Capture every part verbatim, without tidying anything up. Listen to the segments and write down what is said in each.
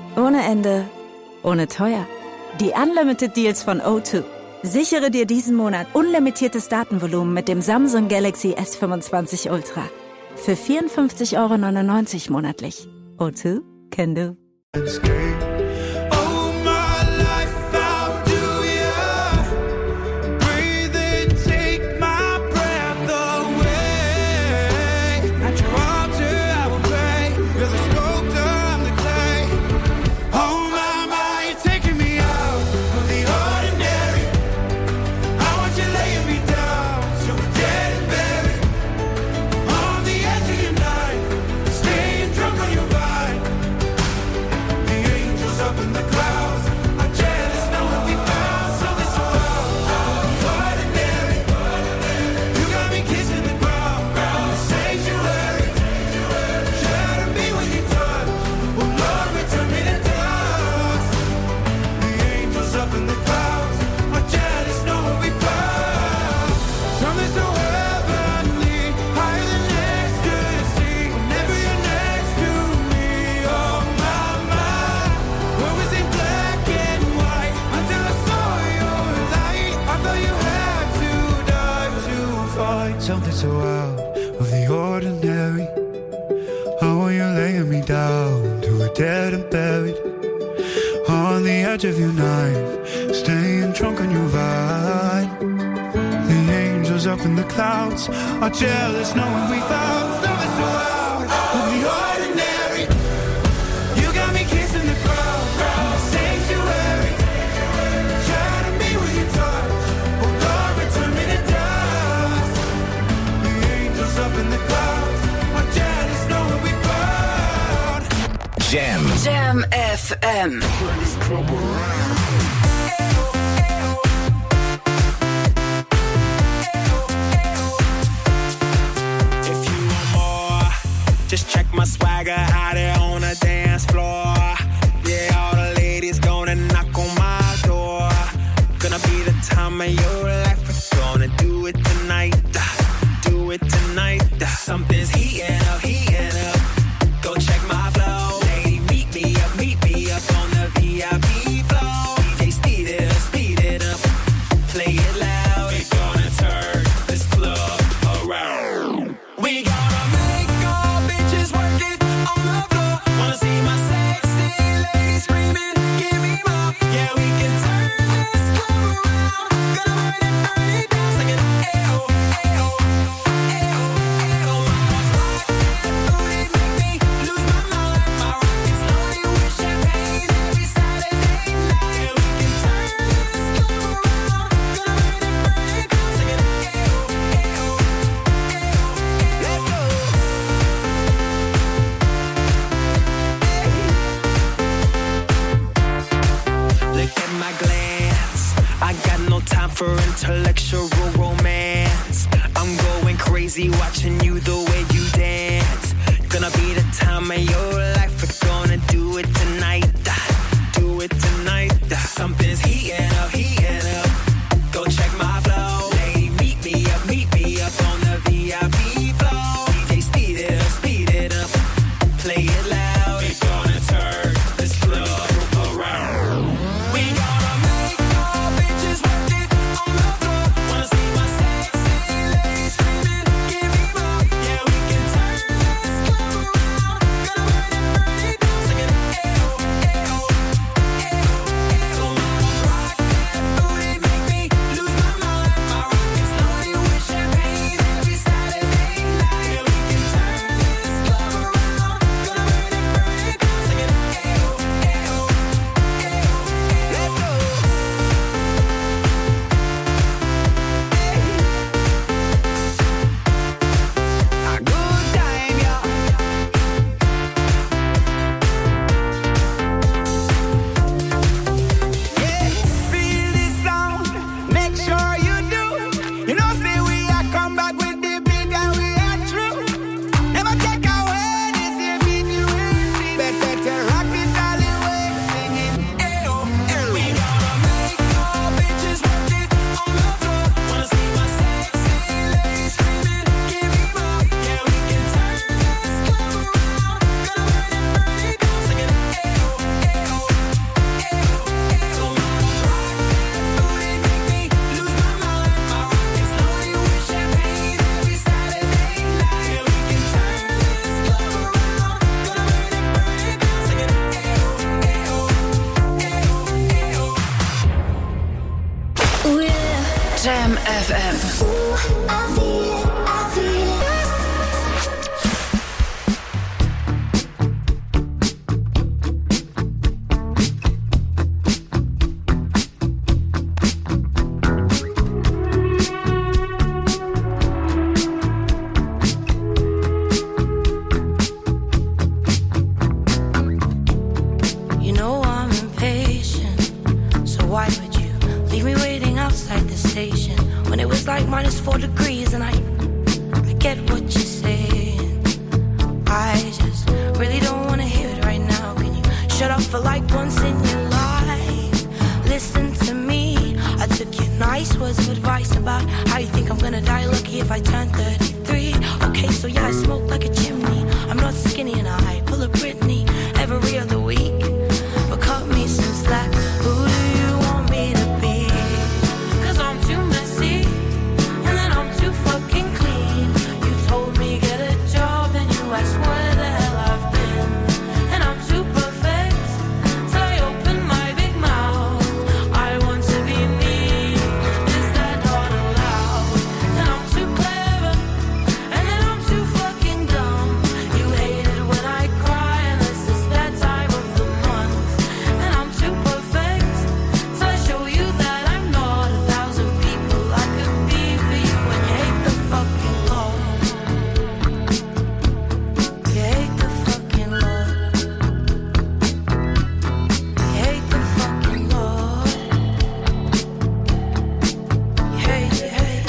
Ohne Ende, ohne teuer. Die Unlimited Deals von O zwei. Sichere dir diesen Monat unlimitiertes Datenvolumen mit dem Samsung Galaxy S fünfundzwanzig Ultra. Für vierundfünfzig Euro neunundneunzig monatlich. O zwei, can do. Something so out of the ordinary. How are you laying me down to a dead and buried on the edge of your night, staying drunk on your vine. The angels up in the clouds are jealous knowing we found something so out of the ordinary. You got me kissing the ground, sanctuary. Shadow me with your touch, oh Lord, return me to dust. The angels up in the clouds are jealous knowing we found Jam. Jam F M. Just check my swagger out there on the dance floor. Yeah, all the ladies gonna knock on my door. Gonna be the time of your life. We're gonna do it tonight. Do it tonight. Something's heating up, heating up. Go check my flow. Lady, meet me up, meet me up on the V I P floor. D J, speed it up, speed it up. Play it loud. We're gonna turn this club around. We gonna make all bitches work it on the floor. Wanna see my minus four degrees, and I, I get what you're saying. I just really don't wanna hear it right now. Can you shut up for like once in your life? Listen to me. I took your nice words of advice about how you think I'm gonna die lucky if I turn thirty-three. Okay, so yeah, I smoke like a chimney. I'm not skinny and I pull a Britney every other week. But cut me some slack. Who do you want me to be? Cause I'm too messy, and then I'm too fucking clean. You told me get a job, and you asked where the hell I've been. And I'm too perfect, till I open my big mouth. I want to be me, is that not allowed? And I'm too clever, and then I'm too fucking dumb. You hate it when I cry, unless it's that time of the month. And I'm too perfect, till I show you that I'm not a thousand people I could be for you. And you hate the fucking Lord. You hate the fucking Lord. You hate the fucking Lord. You hate, you hate.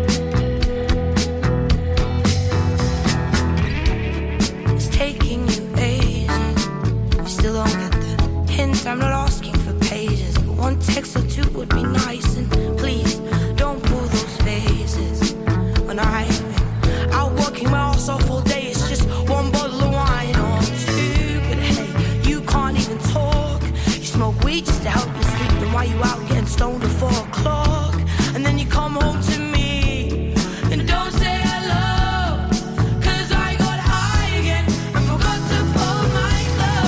It's taking you ages. You still don't get the hint. I'm not asking for pages, but one text or two would be nice. And please don't pull those faces. When I've been out working my ass off all day, it's just one bottle of wine or two. But hey, you can't even talk. You smoke weed just to help you sleep. Then why you out getting stoned at four o'clock? And then you come home to me and don't say hello. Cause I got high again and forgot to fold my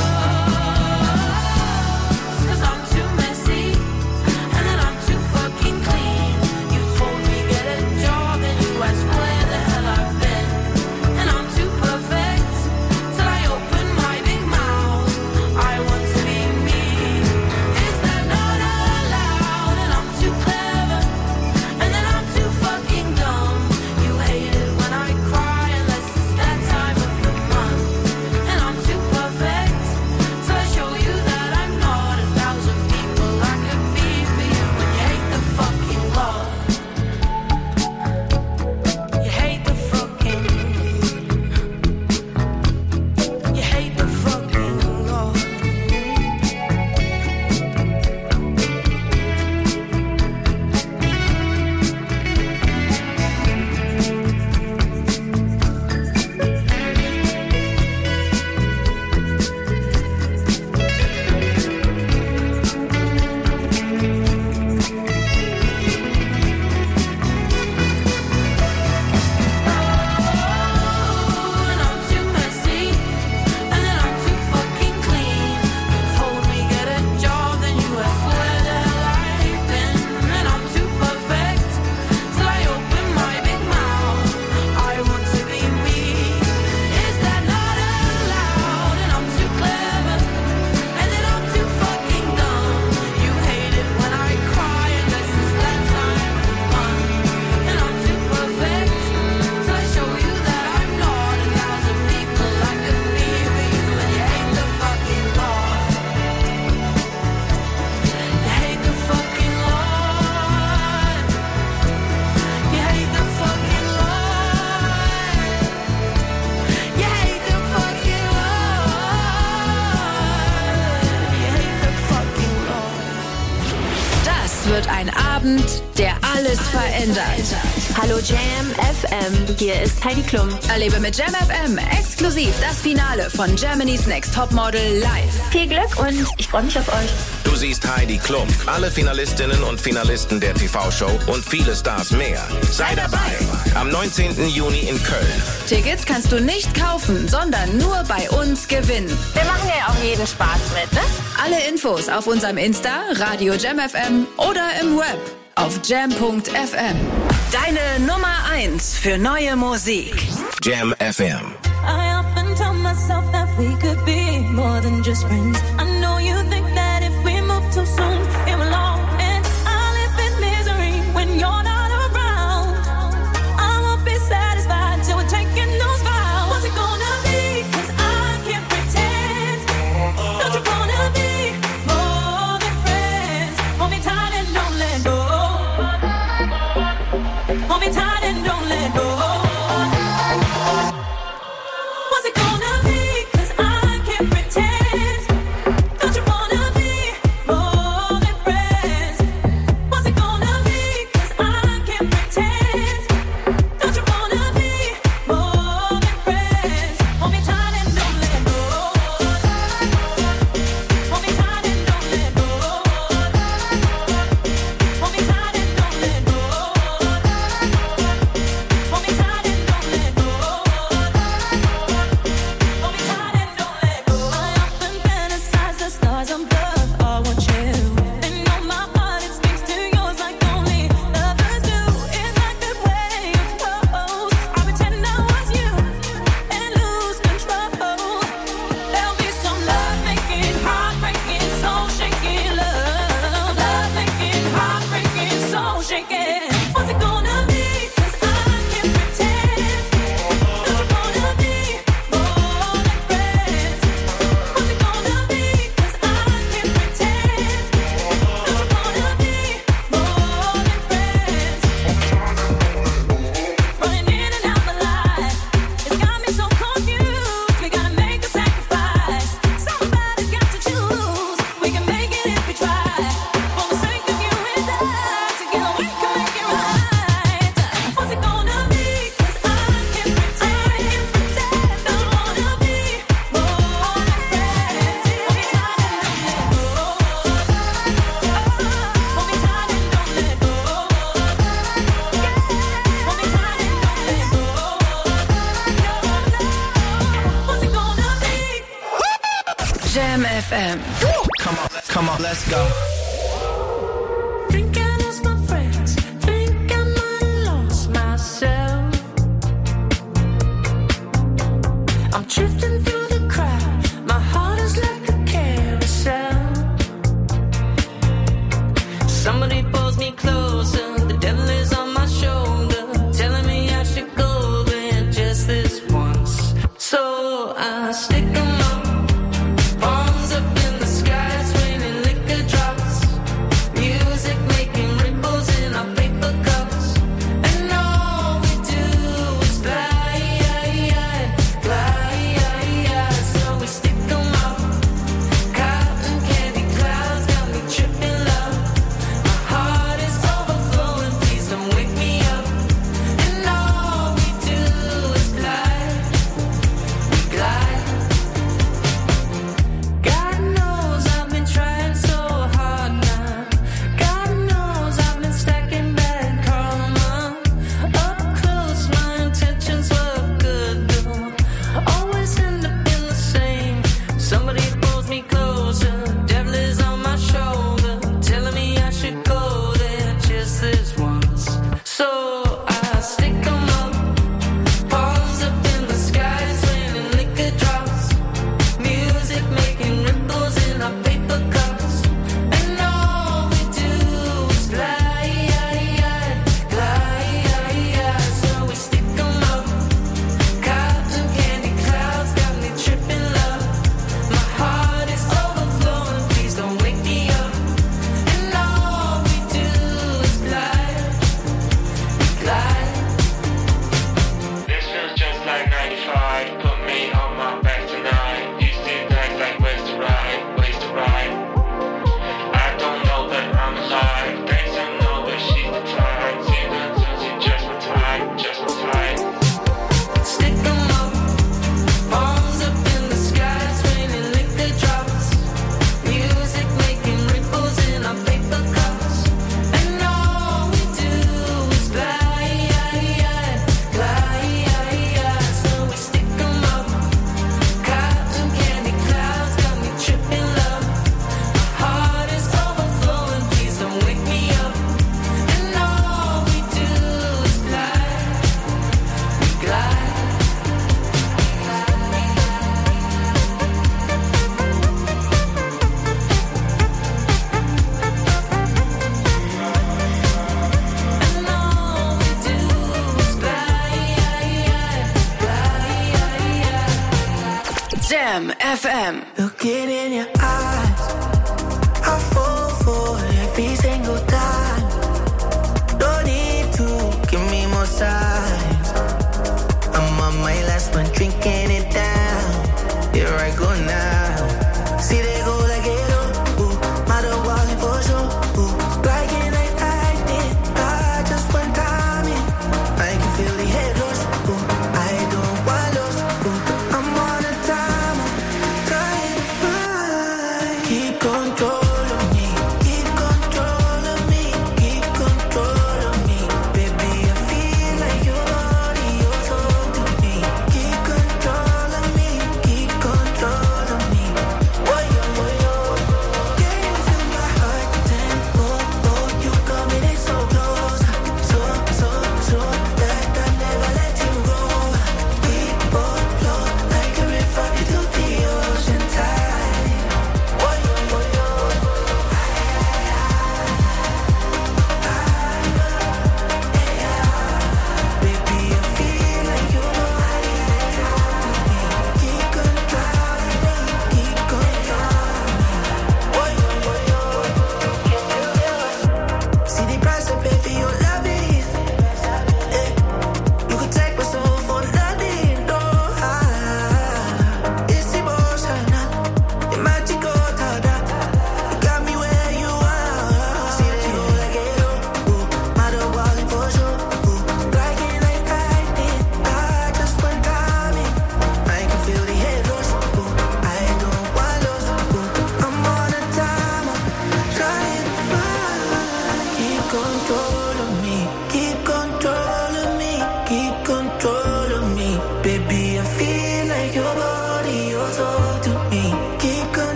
clothes. Cause I'm too messy, and then I'm too fucking clean. You told me get a job, and you asked where the hell I've been. And I'm too perfect, till I open my big mouth. I want to be me, is that not allowed? And I'm too clever, and then I'm too fucking dumb. You hate it when I cry, unless it's that time of the month. And I'm too perfect, so I show you that I'm not a thousand people I could be for you. And you hate the fucking Lord. You hate the fucking You hate the fucking Lord. And I'm too messy, and then I'm too fucking clean. You told me get a job, then you asked where the hell I've been. And I'm too perfect, till I open my big mouth. I want to be me, is that not allowed? And I'm too clever, and then I'm too fucking dumb. You hate it when I cry, unless it's that time of the month. And I'm too perfect, till I show you that I'm not a thousand people I could be for you. And you hate the fucking Lord. You hate the fucking Lord. You hate the fucking Lord. You hate the fucking Lord. You hate the fucking Lord. Das wird ein Abend, der alles verändert. Hallo Jam F M, hier ist Heidi Klum. Erlebe mit Jam F M exklusiv das Finale von Germany's Next Topmodel live. Viel Glück und ich freue mich auf euch. Du siehst Heidi Klum, alle Finalistinnen und Finalisten der T V-Show und viele Stars mehr. Sei dabei am neunzehnten Juni in Köln. Tickets kannst du nicht kaufen, sondern nur bei uns gewinnen. Wir machen ja auch jeden Spaß mit, ne? Alle Infos auf unserem Insta, Radio Jam F M oder im Web auf jam punkt f m. Deine Nummer eins für neue Musik. Jam F M. I often tell myself that we could be more than just friends. I know you think that if we move too soon, it will all end. I live in misery when you're not around. I won't be satisfied till we're taking those vows. What's it gonna be? 'Cause I can't pretend. Don't you wanna be more than friends? Hold me tight and don't let go. Hold me tight. stars above, I want you. And on my heart it speaks to yours like only lovers do. In like the way you close, I pretend I was you and lose control. There'll be some love making, heartbreaking, soul shaking love. Love making, heartbreaking, soul shaking. What's it gonna be? 'Cause I can't pretend. Don't you wanna be more than friends? What's it gonna be? 'Cause I can't pretend. Don't you wanna be more than friends? Running in and out my life, it's got me so confused. We gotta make a sacrifice. Somebody's got to choose. We can make it if we try. For the sake of you and I, together we can make it right. What's it gonna be? 'Cause I can't pretend. Don't wanna be more than friends. Hold me tight and don't let go. Hold me tight and don't let go. Hold me tight and don't let go. What's it gonna be? Jam F M. Come on, come on, let's go. Think I lost my friends. Think I might have lost myself. I'm drifting through the crowd. My heart is like a carousel. Somebody pulls me closer. The devil is on my shoulder, telling me I should go there just this once. So I stick 'em up, palms up in the sky, it's raining liquor drops. Music making ripples in our paper cups. And all we do is glide, glide. So we stick 'em up. Cotton candy clouds got me tripping love. My heart is overflowing, please don't wake me up. And all we do is glide, we glide. God knows I've been trying so hard now. God knows I've been stacking bad karma. Up close, my intentions were good though. Always end up in the same. Somebody pulls me closer. Devil is on my shoulder, telling me I should go there just this once. So I stick 'em up, palms up in the sky, it's raining liquor drops. Music making ripples in our paper cups. And all we do is glide, glide. So we stick 'em up. Cotton candy clouds got me tripping love. My heart is overflowing, please don't wake me up. And all we do is glide, we glide. This feels just like ninety-five. Put me on my back tonight. Used to act like ways to ride, ways to ride. I don't know that I'm alive. Thanks, I know that she's the type. Seems until she just my type, just my type. Stick 'em up, palms up in the sky, it's raining liquor drops. Music making ripples in our paper cups. And all we do is glide, glide. So we stick 'em up. Cotton candy clouds got me tripping love. My heart is overflowing, please don't wake me up. And all we do is glide, we glide. And all we do is glide, glide. Jam F M. Looking in your eyes, I fall for every single time. Don't need to give me more signs. I'm on my last one, drinking it down. Here I go now. See they go like it, oh, ooh, matter what for sure, ooh, like it, I act it, I just one time in. I can feel the head rush, ooh, I don't want lost, ooh, I'm on a timer, trying to find. Keep control of me, keep control of me, keep control of me. Baby, I feel like your body, your soul to me. Keep control of me, keep control of me. Woyo, woyo,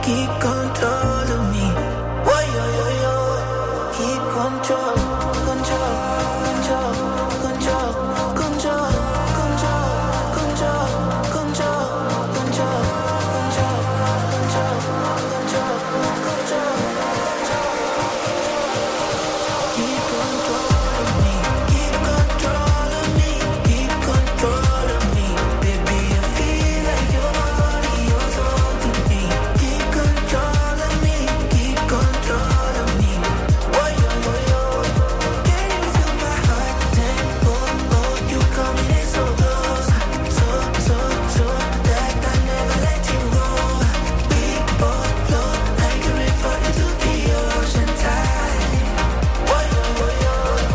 keep control of me. Whoa, yo, yo, yo. Keep control, control, control, control, control, control, control, control, control, control, control, control, control. Keep control of me, keep control of me, keep control of me. Baby, I feel like your body, you're holding me. Keep control of me, keep control of me. Oh, yo, yo, yo. Can you feel my heart tempo? Oh, you coming in so close, so, so, so that I never let you go. We both flow like a river into the ocean tide. Oh, yo, yo, yo.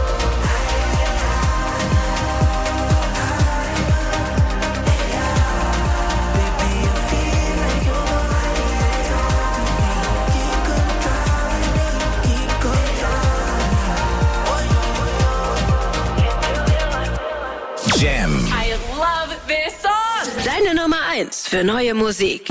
Baby, I feel like your body is holding me. Keep control of me, keep control of me. Oh, yo, yo, yo. Jam. I love this song. Deine Nummer eins für neue Musik.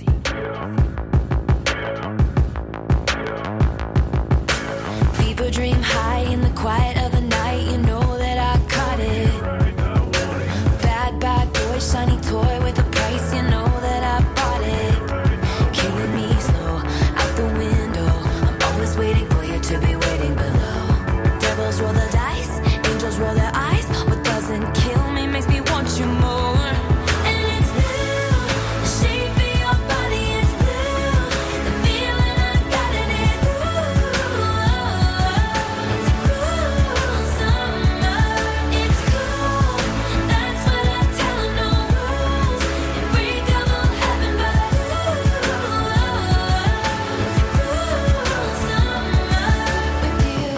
People dream high in the quiet of the night. You know that I caught it. Bad, bad boy, shiny toy with a price. You know that I bought it. Killing me slow, out the window. I'm always waiting for you to be waiting below. Devils roll the dice, angels roll their eyes. What doesn't kill me makes me want you more. And it's blue, the shape of your body is blue. The feeling I got in it, it's cruel summer. It's cool, that's what I tell 'em, no rules. Unbreakable heaven, but it's cruel summer with you.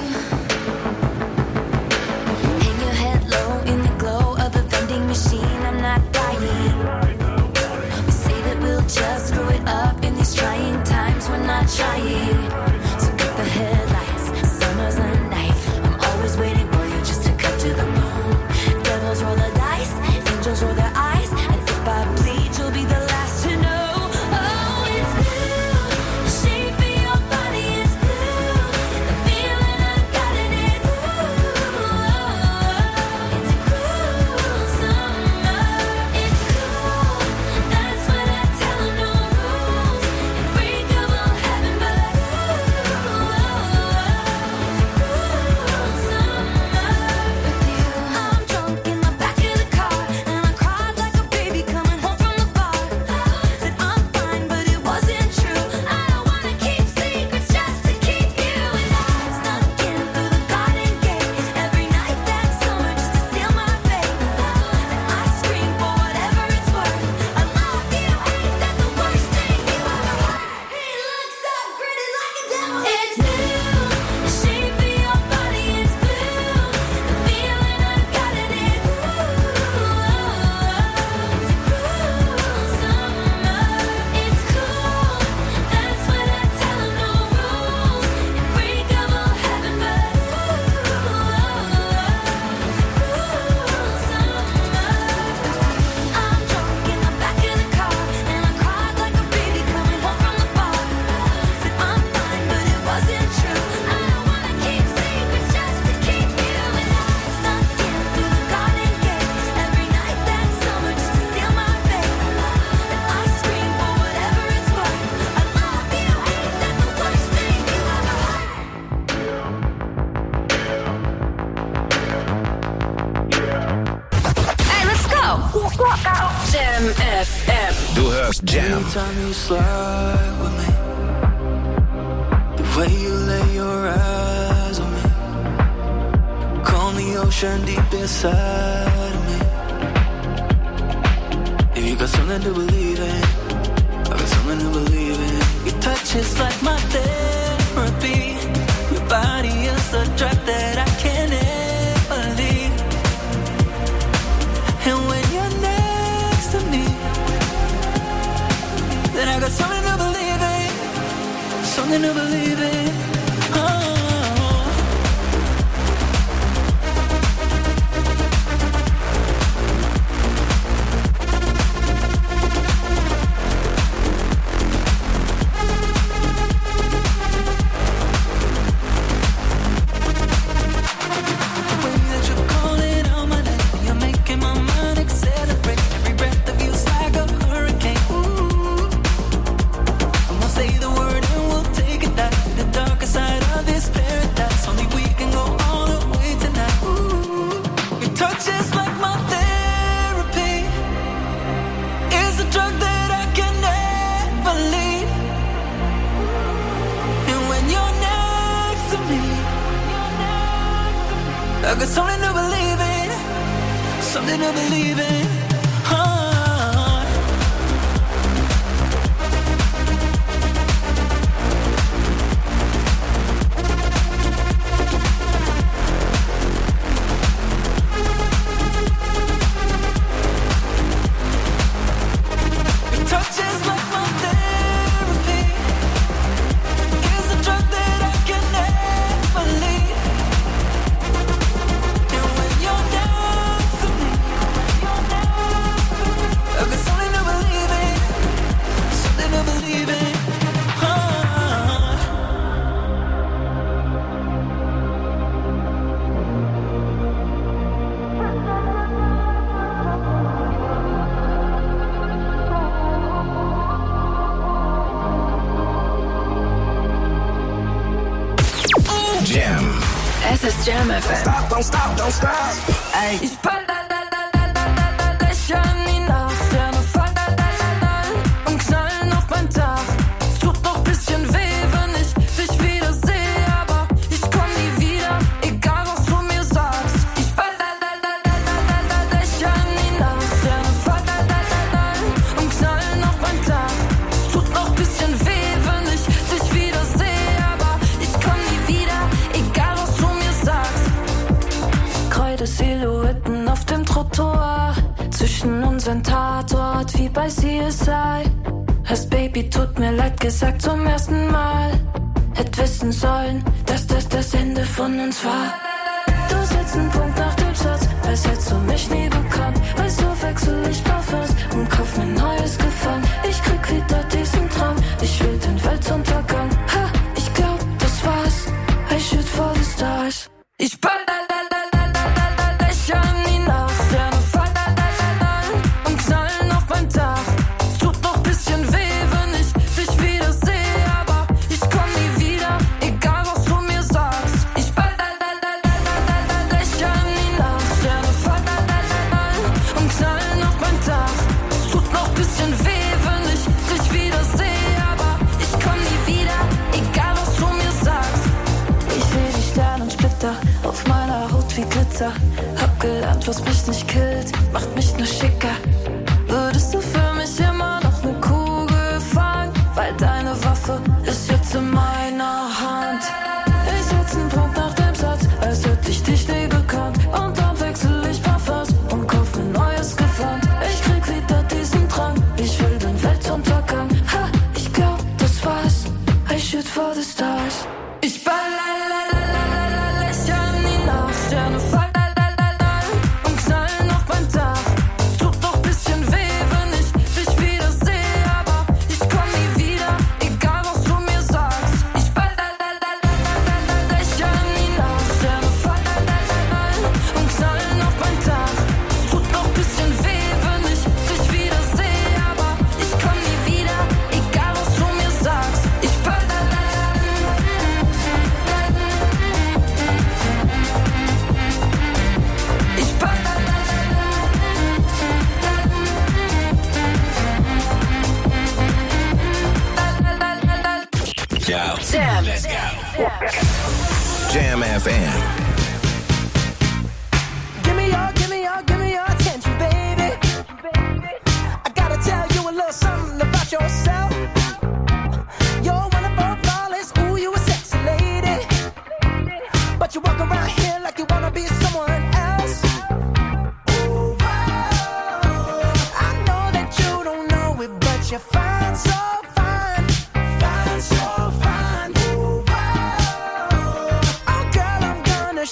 Hang your head low in the glow of the vending machine. I'm not dying. We say that we'll just screw it up in these trying times. We're not trying. So get the headlights. Summer's a knife. I'm always waiting for you just to cut to the moon. Devils roll the dice. Angels roll their eyes. And if I bleed, you'll be the last to know. Oh, it's blue. The shape of your body is blue. The feeling I got in it, it's cruel summer. It's cool, that's what I tell 'em, no rules. Unbreakable heaven, but it's cruel summer with you. I'm drunk in the back of the car, and I cried like a baby coming home from the bar. Said I'm fine, but it wasn't true. I don't wanna keep secrets just to keep you. And I snuck in through the garden gate every night that summer just to seal my fate. And I scream for whatever it's worth. I love you, ain't that the worst thing you ever heard? He looks so pretty like a devil. It's blue, the shape of your body is blue. The feeling I got in it, it's cruel summer. It's cool, that's what I tell 'em, no rules. Unbreakable heaven, but it's cruel summer. I'm drunk in the back of the car, and I cried like a baby coming home from the bar. Said I'm fine, but it wasn't true. I don't wanna keep secrets just to keep you. And I snuck in through the garden gate every night that summer just to seal my fate. And I scream for whatever it's worth. I love you, ain't that the worst thing you ever heard? Hey, let's go. Jam F M. Du hörst Jam. Anytime you slide with me, the way you lay your eyes on me, calm the ocean deep inside of me. If you got something to believe in, I got something to believe in. Your touch is like my therapy. Your body is the drug that I can't ever leave. And when you're next to me, then I got something to believe in, something to believe in. Oh. got something to believe in, something to believe in. Oh. Es ist Jam F M. Stop, don't stop, don't stop. Ey. Ich fall da, da, da, da, da, da, da, Dächer in die Nacht. Sterne fallen da, da, da, da, und knallen auf mein Dach. Es tut noch bisschen weh, wenn ich dich wieder sehe, aber ich komm nie wieder, egal was du mir sagst. Ich fall da, da, da, da, da, da, da, Dächer in die Nacht. Sterne fallen da, da, da, da, und knallen auf mein Dach. Es tut noch bisschen weh, wenn ich dich wieder sehe, aber ich komm nie wieder, egal was du mir sagst. Kreide Silhouetten auf dem Trottoir, zwischen unseren Tatort wie bei C S I. Hast Baby, tut mir leid gesagt zum ersten Mal. Hätt wissen sollen, dass das das Ende von uns war. Du setzt einen Punkt nach dem Satz, als hättest du mich nie bekannt. Weil so wechsel ich Parfums und kauf mir neues Gefallen. Ich krieg wieder diesen Traum, ich will den Weltuntergang. Ha, ich glaub, das war's, I shoot for the stars. Ich ball da, da, da, da, da, da, da, Dächer in die Nacht. Sterne fallen da, da, da, da, und knallen auf mein Dach. Es tut noch bisschen weh, wenn ich dich wieder sehe, aber ich komm nie wieder, egal was du mir sagst. Ich ball da, da, da, da, da, da, da, Dächer in die Nacht. Sterne fallen da, da, da, da, und knallen auf mein Dach. Es tut noch bisschen weh, wenn ich dich wieder sehe, aber ich komm nie wieder, egal was du mir sagst. Ich seh die Sternensplitter auf meiner Haut wie Glitzer. Hab gelernt, was mich nicht killt, macht mich nur schicker. Würdest du für mich immer noch ne Kugel fangen? Weil deine Waffe ist jetzt in meiner Hand. Ich setz einen Punkt nach dem Satz, als hätte ich dich nie gekannt. Und dann wechsel ich Parfums und kauf mir neues Gewand. Ich krieg wieder diesen Drang, ich will den Weltuntergang. Ha, ich glaub, das war's, I shoot for the stars. Ich ball la la la la la la, Löcher in die Nacht. Sterne fallen da, da, da, da, und knallen auf mein Dach. Es tut noch bisschen weh, wenn ich dich wieder sehe, aber ich komm nie wieder, egal was du mir sagst. Ich ball da, da, da, da, da, da, da, Löcher in die Nacht. Sterne fallen da, da, da, da, und knallen auf mein Dach. Es tut noch bisschen weh, wenn ich dich wieder sehe, aber ich komm nie wieder, egal was du mir sagst. Ich ball da, da, da, da, ich ball da, da, Yo, Jam. let's go. Jam F M. Give me your, give me your, give me your attention, baby. I gotta tell you a little something about yourself. You're one above flawless, ooh, you a sexy lady. But you walk around here like you wanna be someone else. Ooh, whoa. I know that you don't know it, but you're fine, so fine. Fine, so fine. Ooh, whoa. Oh, girl, I'm gonna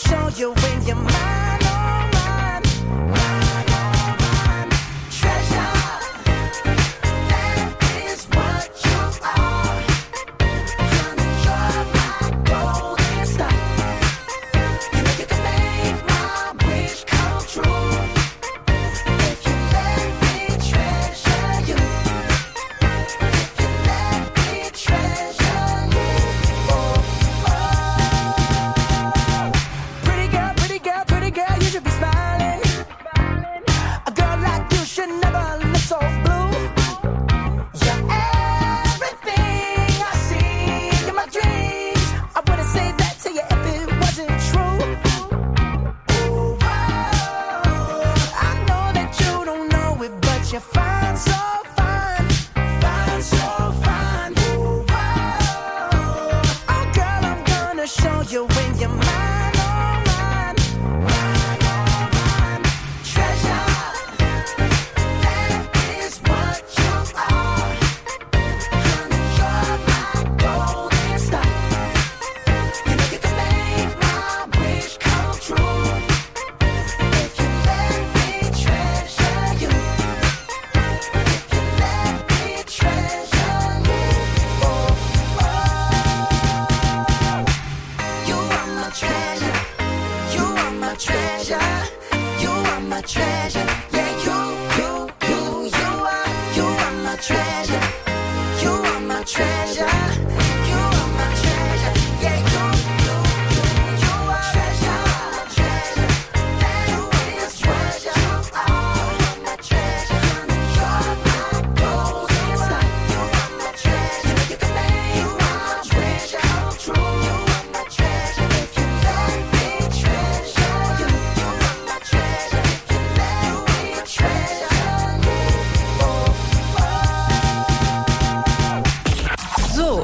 so.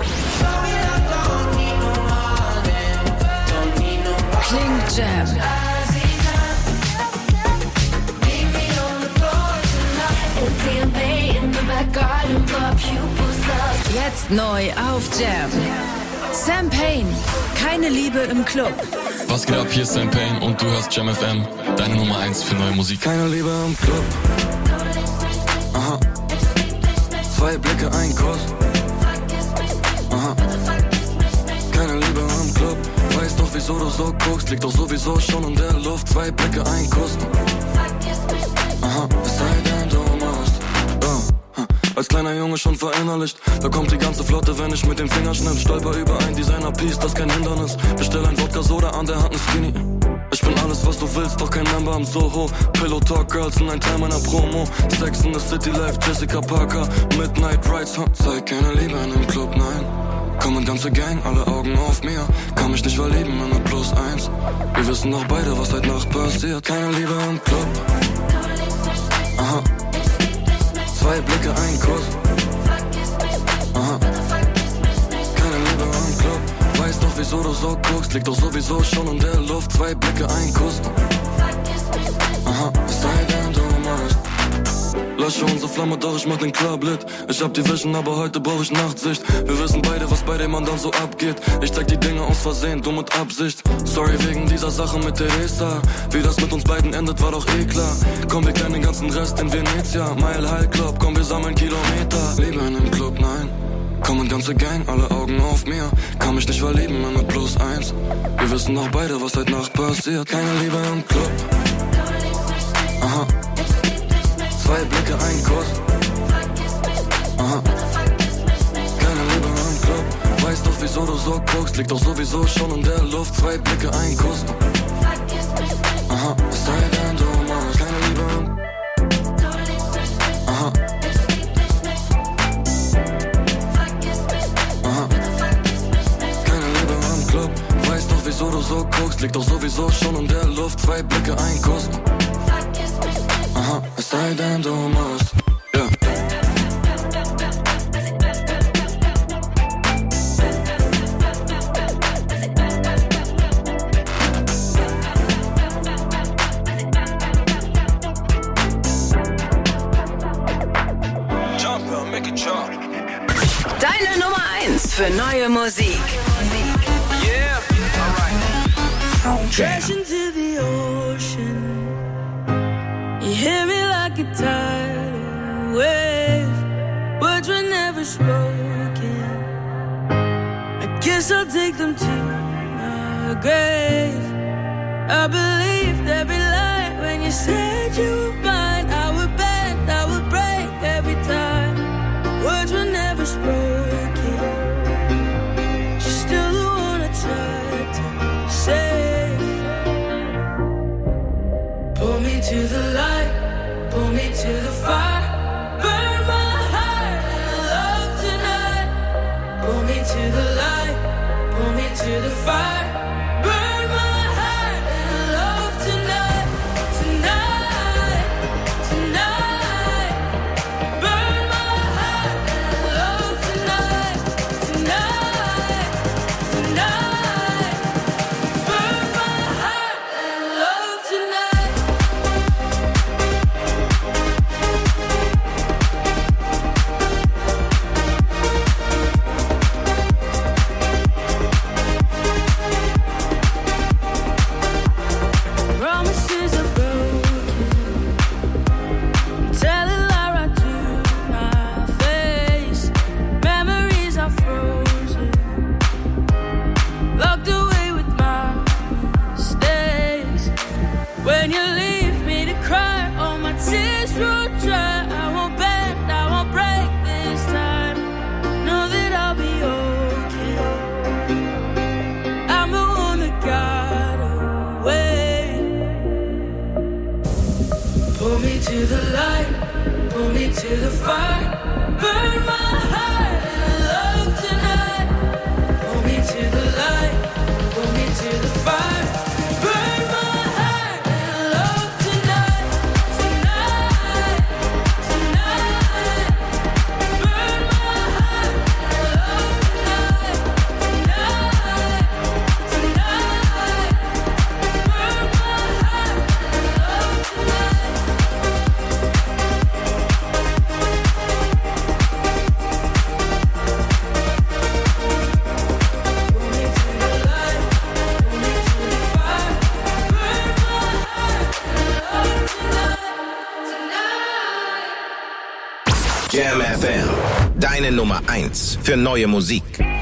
Klingt Jam. Jetzt neu auf Jam. Sam Payne, keine Liebe im Club. Was geht ab, hier ist Sam Payne und du hörst Jam F M, deine Nummer eins für neue Musik. Keine Liebe im Club. Aha. Zwei Blicke, ein Kuss. Aha. Keine Liebe im Club. Weißt doch, wieso du so guckst, liegt doch sowieso schon in der Luft. Zwei Blicke, ein Kuss. Aha. Es sei denn, du musst. Oh. Als kleiner Junge schon verinnerlicht. Da kommt die ganze Flotte, wenn ich mit dem Finger schnipp. Stolper über ein Designer-Piece, das kein Hindernis. Bestell ein Wodka-Soda, an der Hand ein Skinny. Ich bin alles, was du willst, doch kein Member am Soho. Pillow Talk Girls sind ein Teil meiner Promo. Sex in the City Life, Jessica Parker. Midnight Rides, huh? Zeig keine Liebe in dem Club, nein. Kommen ganze Gang, alle Augen auf mir. Kann mich nicht verlieben in der Plus eins. Wir wissen doch beide, was heute Nacht passiert. Keine Liebe im Club. Aha. Zwei Blicke, ein Kuss. Aha. Keine Liebe im Club. Weißt doch, wieso du so guckst, liegt doch sowieso schon in der Luft. Zwei Blicke, ein Kuss. Aha, es sei denn, du musst. Lösche unsere Flamme, doch ich mach den Club lit. Ich hab die Vision, aber heute brauch ich Nachtsicht. Wir wissen beide, was bei dem Mann dann so abgeht. Ich zeig die Dinge aus Versehen, du mit Absicht. Sorry wegen dieser Sache mit Teresa. Wie das mit uns beiden endet, war doch eh klar. Komm, wir kennen den ganzen Rest in Venezia. Mile High Club, komm, wir sammeln Kilometer. Liebe in dem Club, nein. Kommen ganze Gang, alle Augen auf mir. Kann mich nicht verlieben in der Plus eins. Wir wissen doch beide, was heute Nacht passiert. Keine Liebe im Club. Aha. Zwei Blicke, ein Kuss. Aha. Keine Liebe im Club. Weißt doch, wieso du so guckst, liegt doch sowieso schon in der Luft. Zwei Blicke, ein Kuss. Aha. Es sei denn, du musst. Keine Liebe im Aha. Aha. Keine Liebe im Club. Weißt doch, wieso du so guckst, liegt doch sowieso schon in der Luft. Zwei Blicke, ein Kuss. Aha, es sei denn, du musst. Ja. Jump, make it jump. Deine Nummer eins für neue Musik. Yeah, alright. Crash into the ocean. You hear me like a tidal wave. Words were never spoken. I guess I'll take them to my grave. I believed every lie when you said you were mine. I would bend, I would break every time. Words were never spoken. She's still the one I tried to save. Pull me to the light, pull me to the fire. Burn my heart and love tonight. Pull me to the light, pull me to the fire. Burn my heart and love tonight. Tonight, tonight. Burn my heart and love tonight. Tonight, tonight. Burn my heart and love tonight. Promises are broken. Tell a lie right to my face. Memories are frozen. Locked away with my mistakes. When you leave me to cry, all my tears will dry. I won't bend, I won't break this time. Know that I'll be okay. I'm the one that got away. Pull me to the light, pull me to the fire. Burn my heart and love tonight. Pull me to the light, pull me to the fire. Burn my heart and love tonight. Tonight, tonight. Burn my heart and love deine Nummer eins für neue Musik.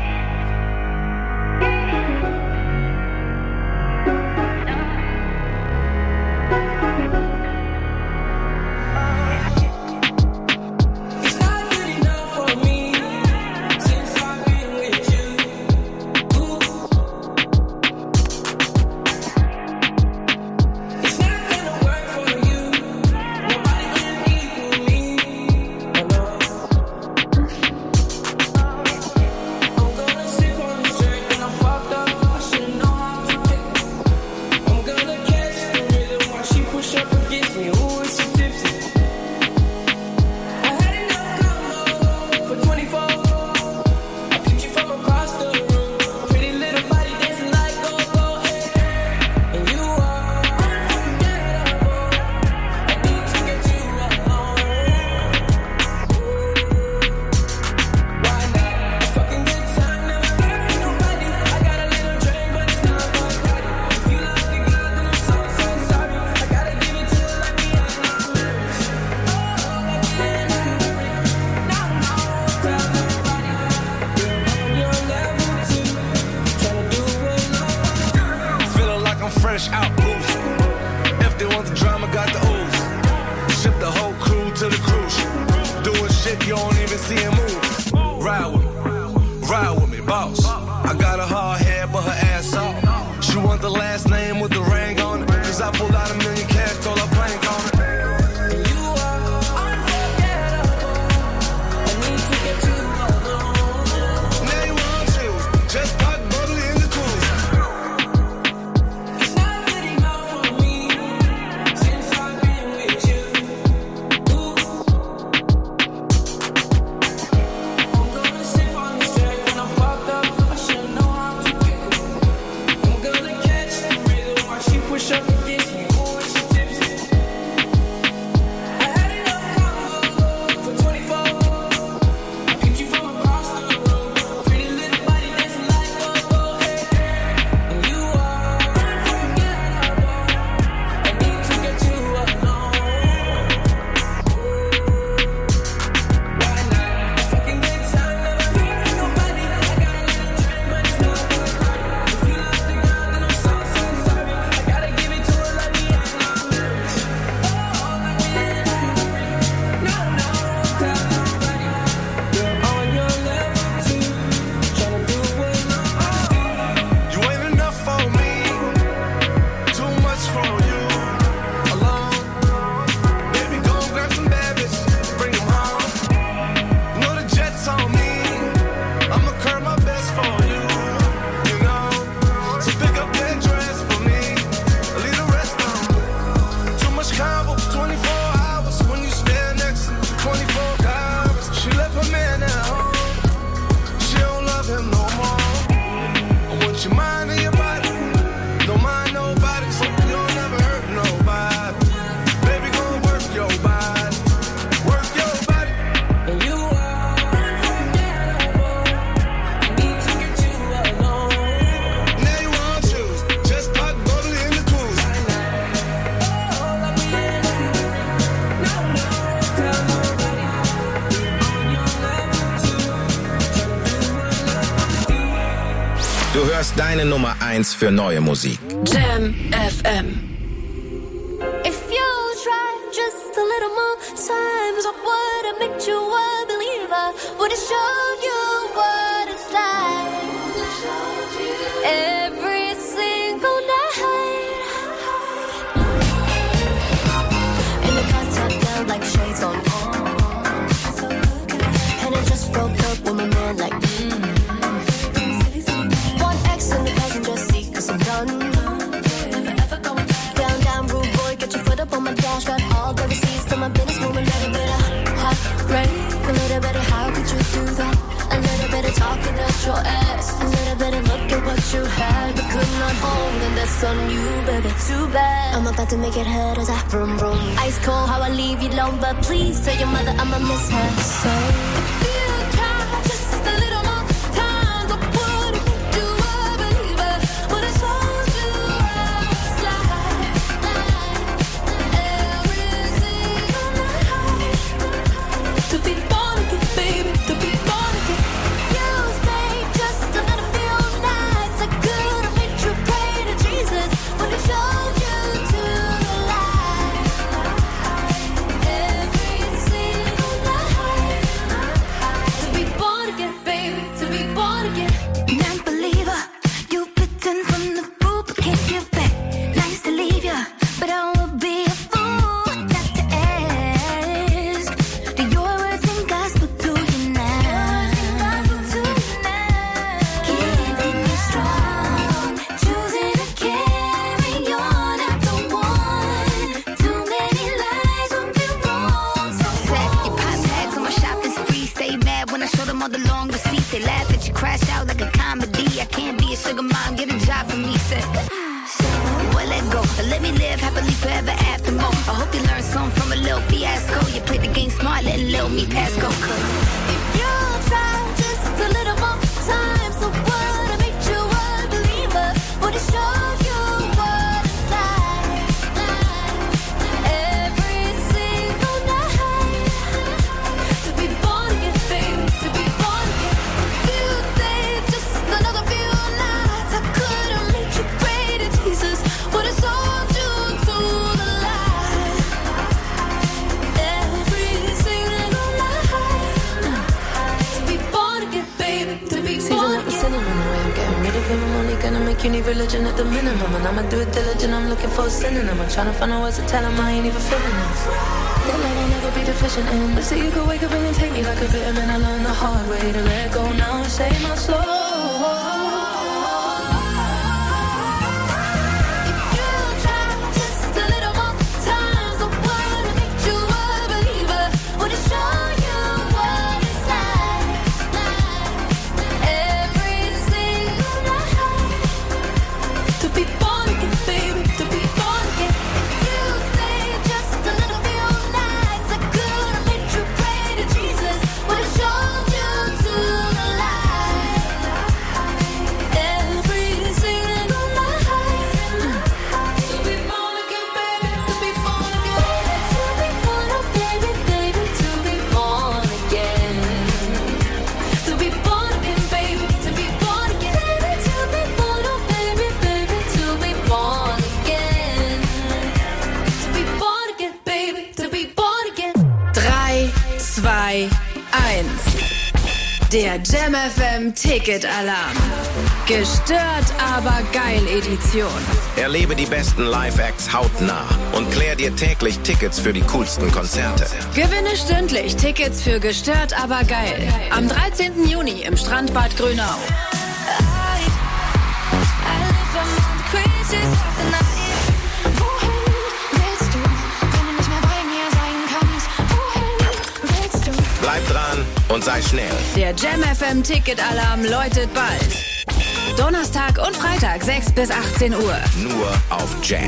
Deine Nummer eins für neue Musik. Jam F M. If you try just a little more times, what would have made you a believer? Would have showed you what it's like every single night. In the car top down like shades on, and I just broke up with my man like mm. In the passenger seat, cause I'm done. Down, down, rude boy, get your foot up on my dash. Got all the receipts to my business, moving a little bit of heartbreak. A little bit of how could you do that? A little bit of talking out your ass. A little bit of look at what you had, but could not hold, and that's on you, baby. Too bad. I'm about to make it hurt as I vroom vroom. Ice cold, how I leave you alone, but please tell your mother I'ma miss her. So if you try just a little more time, I would have you a believer. Would have told you it's like every single night to be born again, baby, to be born. sugar mom, get a job for me, said. Well, let go, let me live happily forever after more. I hope you learned something from a little fiasco. You played the game smart, letting little me pass go. Cause if you try just a little more time, so what? I made you a believer, but it show you what it's like. Every single night, to be born again, baby, to be born again. Few days, just another few nights, I could have made you greater, Jesus. But it's all due to the light. Every single night, to be born again, baby, to be born again. Season up the cinnamon, the way I'm getting rid of him. I'm only gonna make you need religion at the minimum. And I'ma do it diligent, I'm looking for a synonym. I'm trying to find out ways to tell him I ain't even feeling this. That love I'll never be deficient in. But see, you could wake up and take me like a vitamin. I learned the hard way to let go now and save my soul. Der Jam F M Ticket Alarm. Gestört, aber geil Edition. Erlebe die besten Live-Acts hautnah und klär dir täglich Tickets für die coolsten Konzerte. Gewinne stündlich Tickets für Gestört, aber geil. Am dreizehnten Juni im Strandbad Grünau. Bleib dran und sei schnell. Der Jam F M Ticket Alarm läutet bald. Donnerstag und Freitag sechs bis achtzehn Uhr. Nur auf Jam.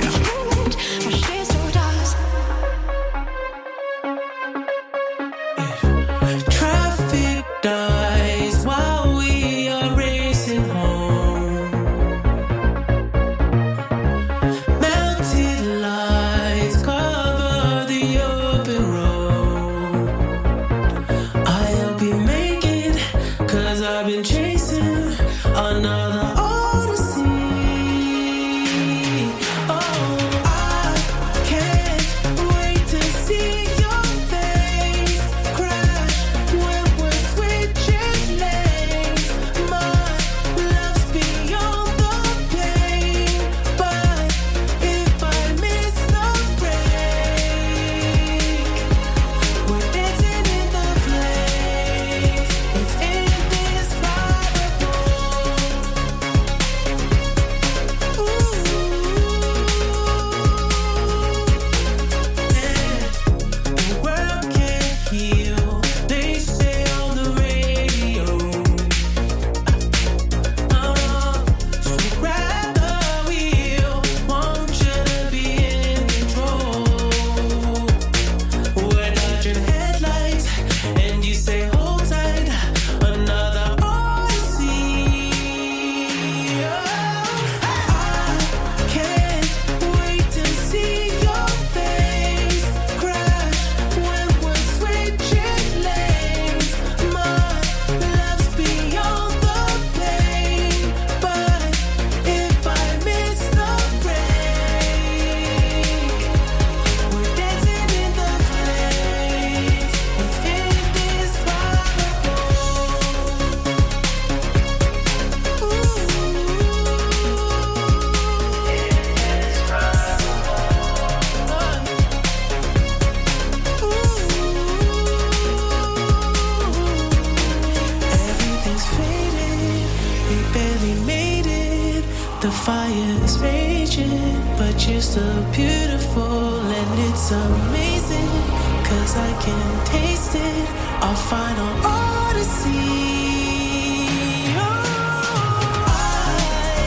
you're so beautiful and it's amazing, 'cause I can taste it, our final odyssey. Oh, I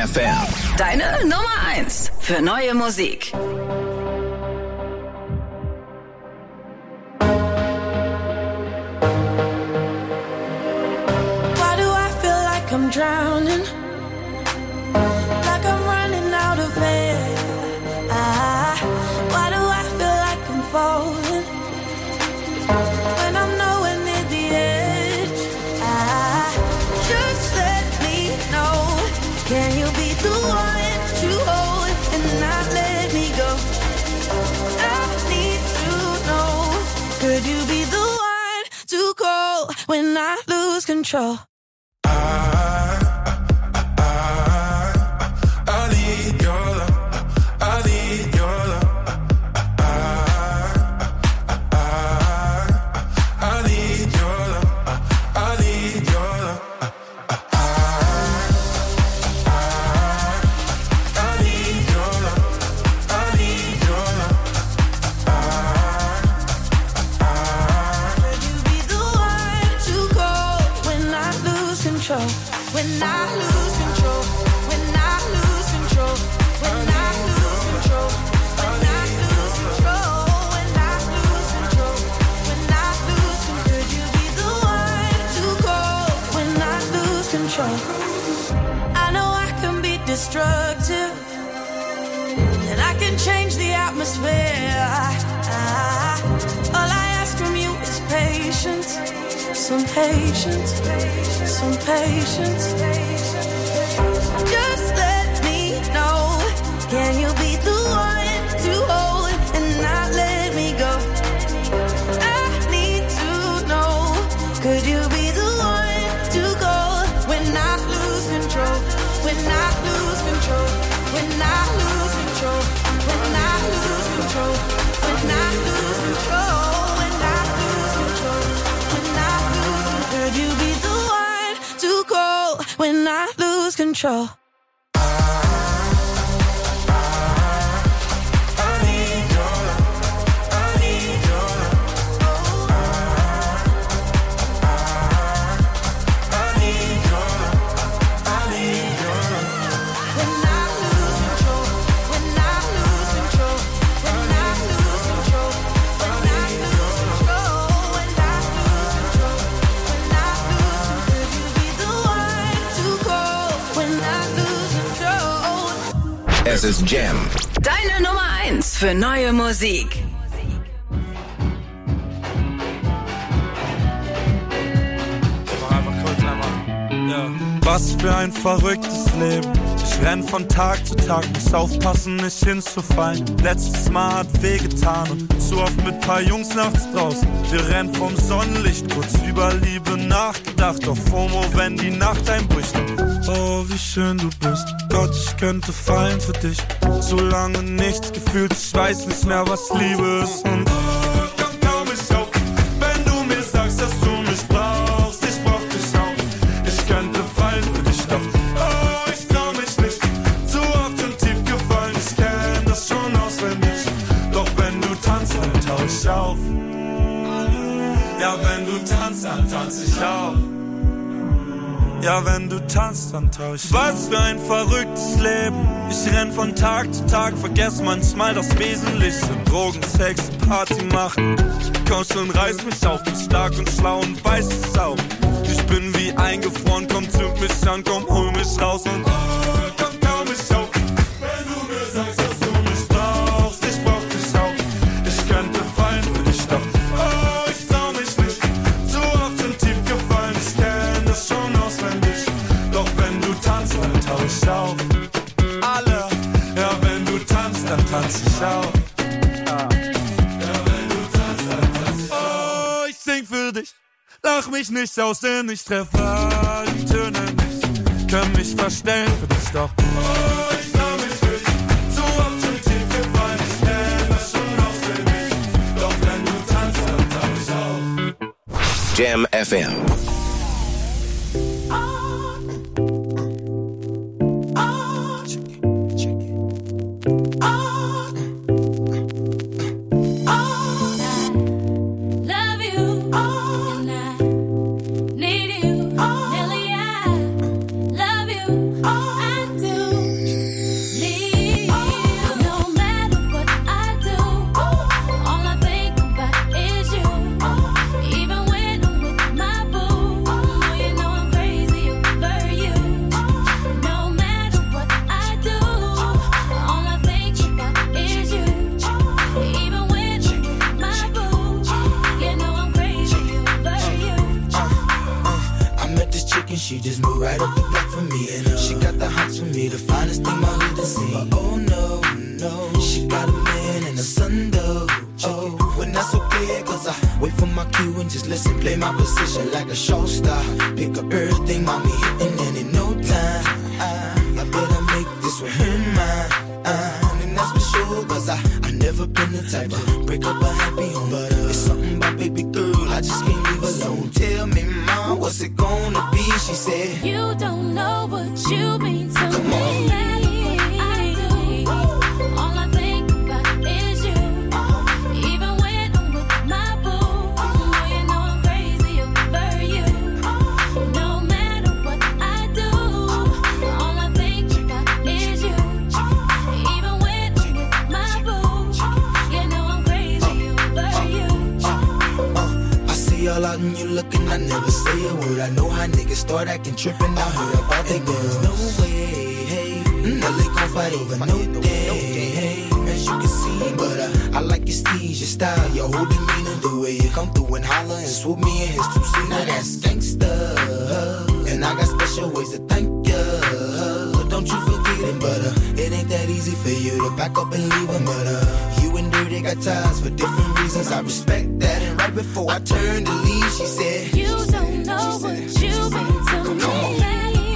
F M. Deine Nummer eins für neue Musik. Why do I feel like I'm drowning? Like I'm running out of air. Ah, why do I feel like I'm falling? When I'm nowhere near the edge. Ah, just let me know. Can you be the one to hold and not let me go? I need to know. Could you be the one to call when I lose control? When I lose control, when I lose control, when I lose control, when I lose control, when I lose control, when I lose control, could you be the one to call when I lose control? I know I can be destructive, and I can change the atmosphere. I, all I ask from you is patience. Some patience, some patience. Just let me know. Can you be the one to hold and not let me go? I need to know. Could you be the one to go when I lose control? When I lose control? When I lose control? When I lose control? When I lose control? Could you be the one to call when I lose control? Es ist Jam. Deine Nummer eins für neue Musik. Was für ein verrücktes Leben. Ich renn von Tag zu Tag, muss aufpassen, nicht hinzufallen. Letztes Mal hat wehgetan und zu oft mit paar Jungs nachts draußen. Wir rennen vom Sonnenlicht, kurz über Liebe nachgedacht. Auf FOMO, wenn die Nacht einbricht. Oh, wie schön du bist. Gott, ich könnte fallen für dich. So lange nichts gefühlt, ich weiß nicht mehr, was Liebe ist. Und oh, komm, komm mich auf, wenn du mir sagst, dass du mich brauchst. Ich brauch dich auch. Ich könnte fallen für dich, doch oh, ich trau mich nicht. Zu oft und tief gefallen, ich kenn das schon auswendig. Doch wenn du tanzt, dann tau ich auf. Ja, wenn du tanzt, dann tanz ich auch. Ja, wenn du tanzt, dann tau ich. Was für ein verrücktes Leben. Ich renn von Tag zu Tag, vergess manchmal das Wesentliche. Drogen, Sex, Party machen. Komm schon, reiß mich auf, bin stark und schlau und weiß es auch. Ich bin wie eingefroren, komm, zünd mich an, komm, hol mich raus und oh, komm, komm mich auf. Wenn du mir sagst, dass du mich brauchst, ich brauch dich auch. Ich könnte fallen für dich, doch oh, ich trau mich nicht. Zu oft und tief gefallen, ich kenn das schon auswendig. Doch wenn du tanzt, dann tau ich auf. Alle, ja, wenn du tanzt, dann tanz ich auch. Lach mich nicht aus, denn ich treffe die Töne nicht. Kann mich verstellen für dich, doch oh, ich trau mich nicht. So oft schon tief gefallen, ich kenn das schon auswendig. Doch wenn du tanzt, dann tau ich auf. Jam F M. Do she just moved right up the block for me. And uh, she got the hots for me, the finest thing my hood has seen. But oh no, no, she got a man and a son though. Oh, but that's okay, cause I wait for my cue and just listen, play my position like a show star. Pick up everything, mommy hitting, and in no time, I, I better make this with her mine. Uh, and that's for sure, cause I, I never been the type to break up a happy home. But uh, it's something about baby girl, I just can't leave alone. Tell me, mom, what's it gonna be? She said, you don't know what you mean to Come me. on. All out and you looking, I never say a word. I know how niggas start acting trippin'. I heard about they girls. No way, hey, no they gon' fight over no day, hey, as you can see. But uh, I like your steez, your style, your whole demeanor, the way you come through and holler and swoop me in his two seat. Now that's gangsta, and I got special ways to thank ya. Don't you forget it, but uh, it ain't that easy for you to back up and leave him. But uh, you and Dirty got ties for different reasons. I respect that. And right before I turned to leave, she said, you don't know what you mean to me. Come on.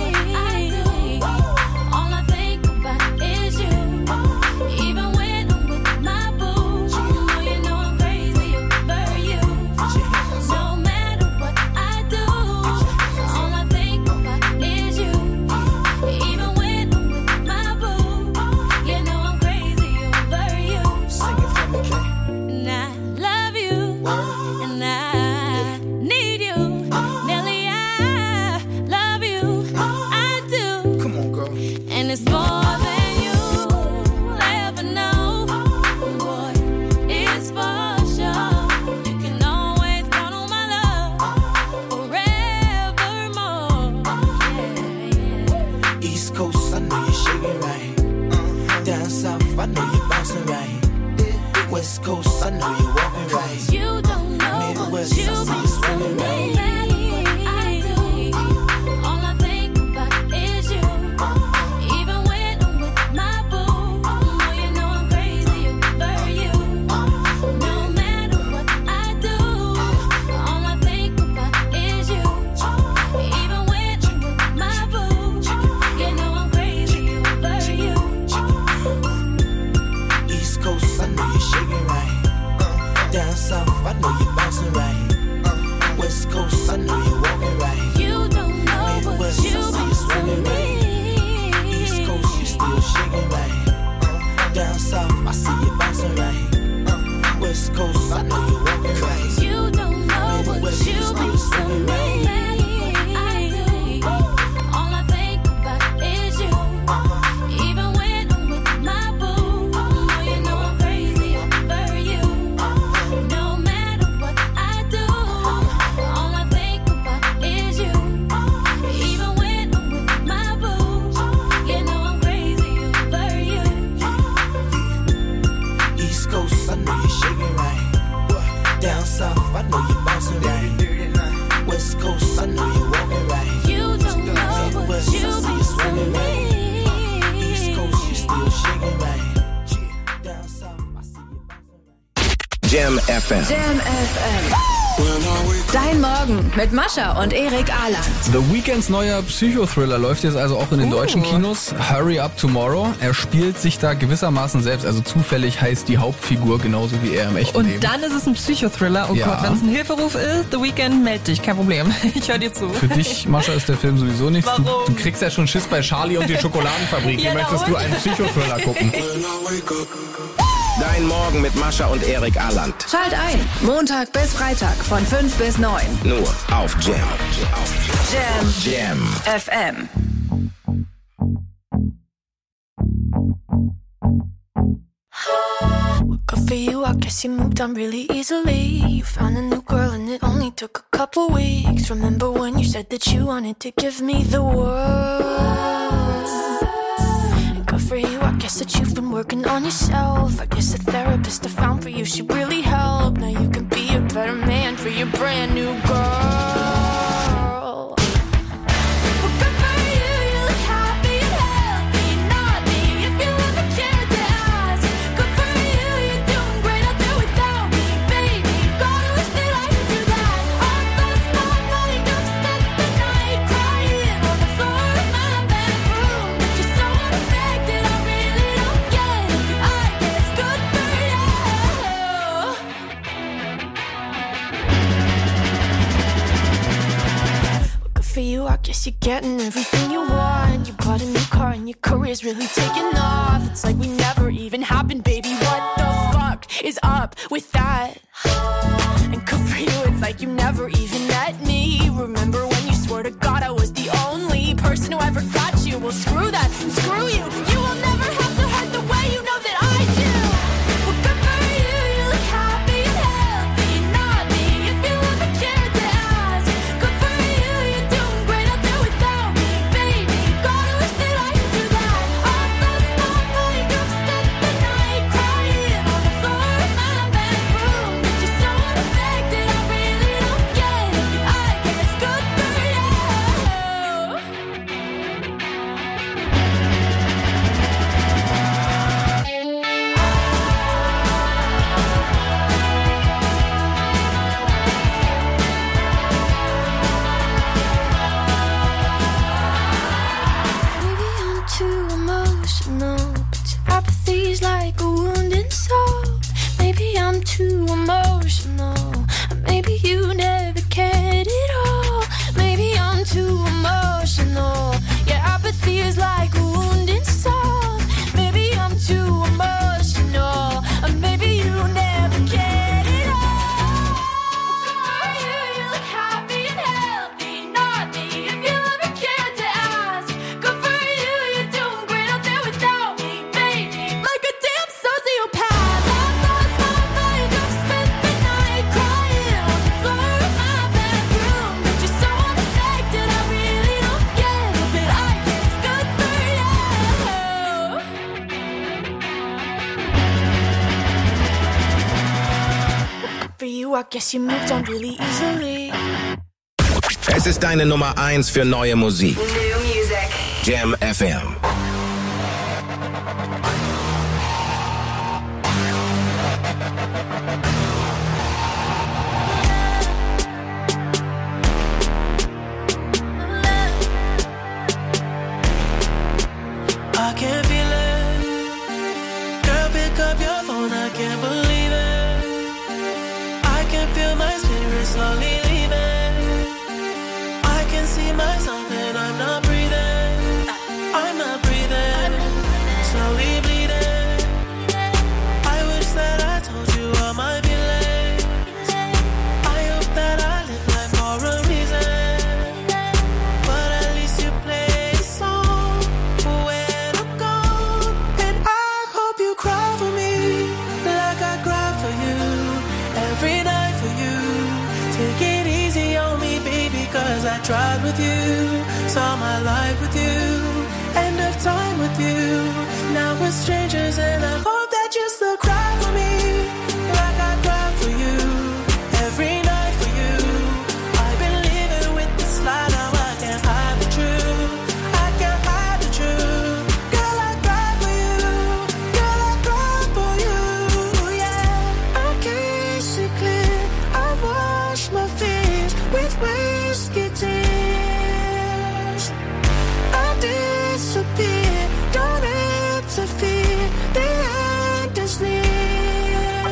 West Coast, I know you're walking right. You don't know Midwest, what you I see you swinging right. Jam F M. Jam F M. Dein Morgen mit Mascha und Erik Ahland. The Weeknds neuer Psychothriller läuft jetzt also auch in den Oh. deutschen Kinos. Hurry Up Tomorrow. Er spielt sich da gewissermaßen selbst. Also zufällig heißt die Hauptfigur genauso wie er im echten Und Leben. dann ist es ein Psychothriller. Oh Ja. Gott, wenn es ein Hilferuf ist, The Weeknd, meld dich, kein Problem. Ich höre dir zu. Für dich, Mascha, ist der Film sowieso nichts. Du, Warum? du kriegst ja schon Schiss bei Charlie und die Schokoladenfabrik. Wie Ja, möchtest na du und? einen Psychothriller gucken? Dein Morgen mit Mascha und Erik Ahland. Schalt ein. Montag bis Freitag von fünf bis neun. Nur auf Jam. Jam. Jam. F M. Good for you, I guess you moved on really easily. You found a new girl and it only took a couple weeks. Remember when you said that you wanted to give me the world? And good for you, I guess that you've been working on yourself. I guess the therapist I found for you, she really helped. Now you can be a better man for your brand new girl. guess you're getting everything you want. You bought a new car and your career's really taking off. It's like we never even happened, baby. What the fuck is up with that? And good for you, it's like you never even met me. Remember when you swore to God I was the only person who ever got you? Well, screw that and screw you. You will never have to hurt the way you know that I do. Well, good for you, you look happy and healthy. Not me, if you ever cared to ask. Good for you, you're doing great out there without me, baby. Gotta wish that I could do that. I lost my mind, I've spent the night crying on the floor of my bedroom. But you're so unaffected, I really don't get it. I guess good for you. Maybe I'm too emotional, but your apathy's like a wounded soul. Maybe I'm too emotional, or maybe you never cared at all. Maybe I'm too emotional, your apathy is like a wounded soul. Maybe I'm too emotional, or maybe you never cared at all. You, you look happy and healthy, not me, if you ever cared to ask. Good for you, you're doing great out there without me, baby. Like a damn sociopath, I've lost my mind, I've spent the night crying on the floor of my bedroom. But you're so unaffected, I really don't get it, but I guess good for you. For you, I guess you moved on really easily. Es ist deine Nummer eins für neue Musik. New music. Jam F M. I can feel it. Girl, pick up your phone, I can't believe it. I can feel my spirit slowly leaving. I can see myself and I'm not breathing. I'm not breathing. Slowly bleeding. I wish that I told you all my feelings. I hope that I live life for a reason. But at least you play a song when I'm gone. And I hope you cry for me like I cry for you. Every night for you. Take it easy on me, baby, cause I tried with you. Saw my life with you. End of time with you. Now we're strangers and I hope that you still cry for me like I cry for you. Every night for you. I've been living with this lie, now I can't hide the truth. I can't hide the truth. Girl, I cry for you. Girl, I cry for you. Yeah. I can't see clear. I wash my fears with whiskey tears. I disappear. Don't interfere. The end is near.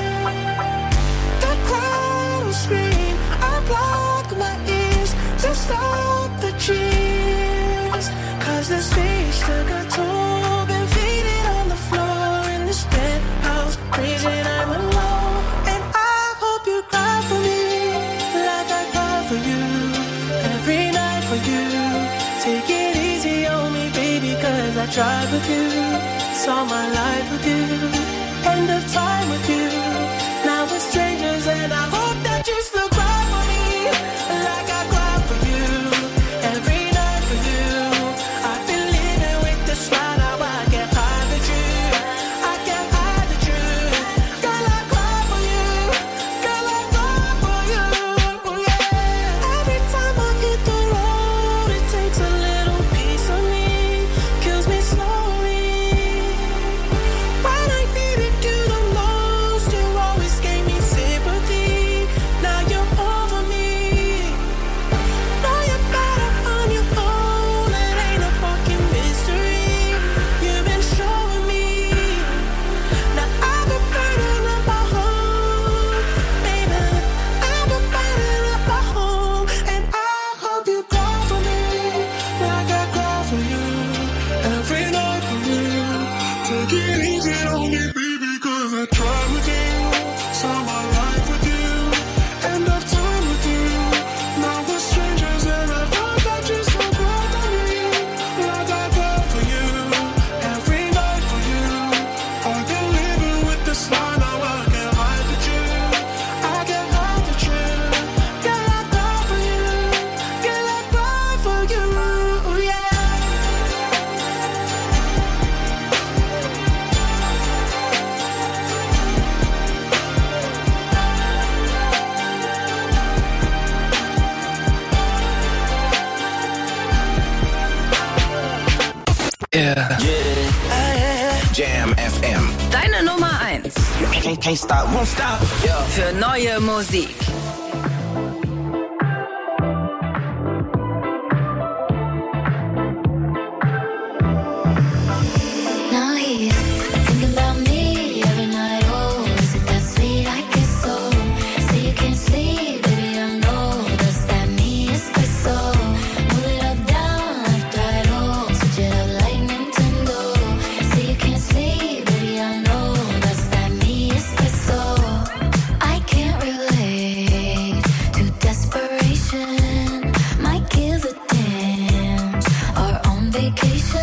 The crowd will scream. I block my ears to stop the cheers. Cause the stage took a toll. Been faded on the floor in this penthouse. Freezing, I'm alone. And I hope you cry for me like I cry for you. Every night for you. Take it easy on me, baby, cause I tried with you. Saw my life with you. End of time with you. Now we're strangers and I hope that you still cry for me like I cry for you. Every night for you. I've been living with this lie, now I can't hide the truth. I can't hide the truth. Girl, I cry for you. Girl, I cry for you. Yeah. Every time I hit the road, it takes a little piece of me. Kills me slowly. When I Yeah. Yeah. Jam F M. Deine Nummer eins. Can't, can't stop, won't stop. Yeah. Für neue Musik. Now he's thinking about me every night. Oh, is it that sweet? I guess so. Say you can't sleep, baby, I know. Does that mean espresso? Move it up, down, left, right, oh. Switch it up like Nintendo. Say you can't sleep, baby, I know. Does that mean espresso? I can't relate to desperation. Might give a damn. Are on vacation.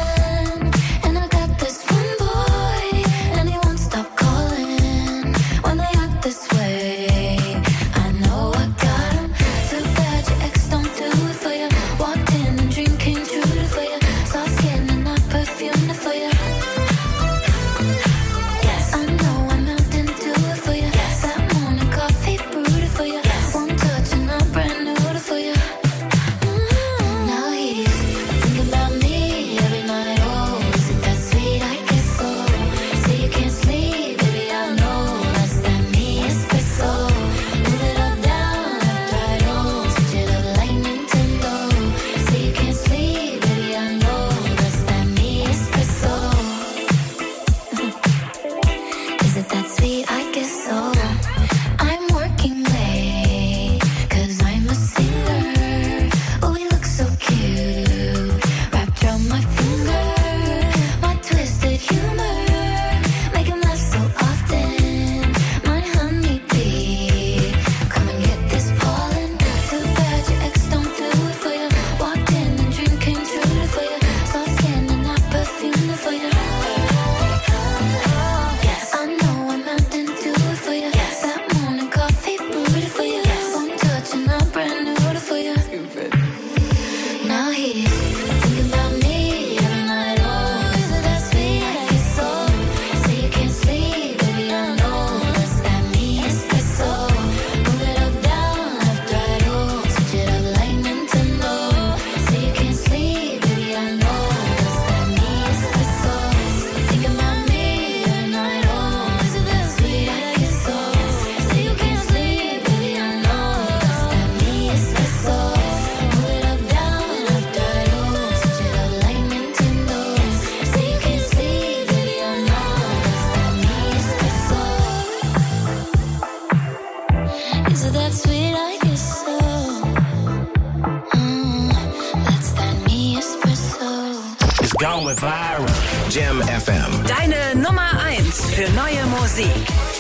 Jam F M. Deine Nummer eins für neue Musik.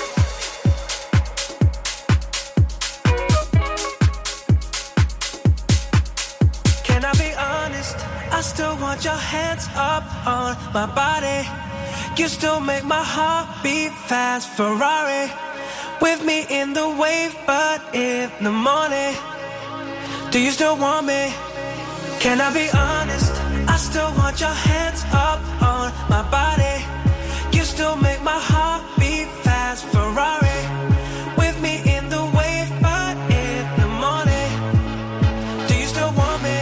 Can I be honest? I still want your hands up on my body. You still make my heart beat fast. Ferrari with me in the wave, but in the morning. Do you still want me? Can I be honest? I still want your hands up on my body. You still make my heart beat fast. Ferrari with me in the wave, but in the morning. Do you still want me?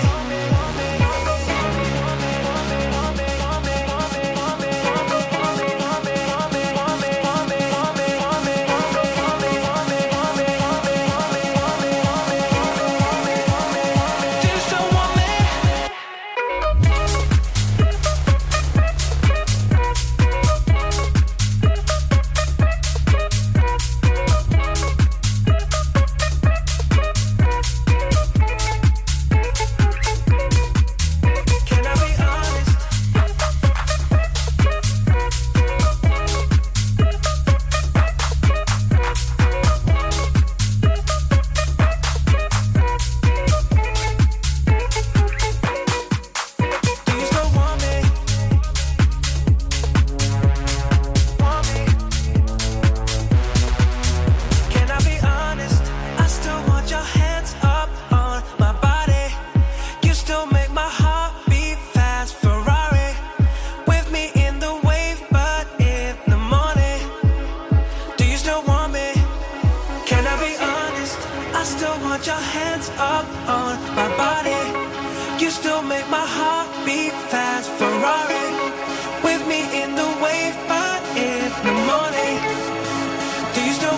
want your hands up on my body. You still make my heart beat fast. Ferrari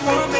wanna be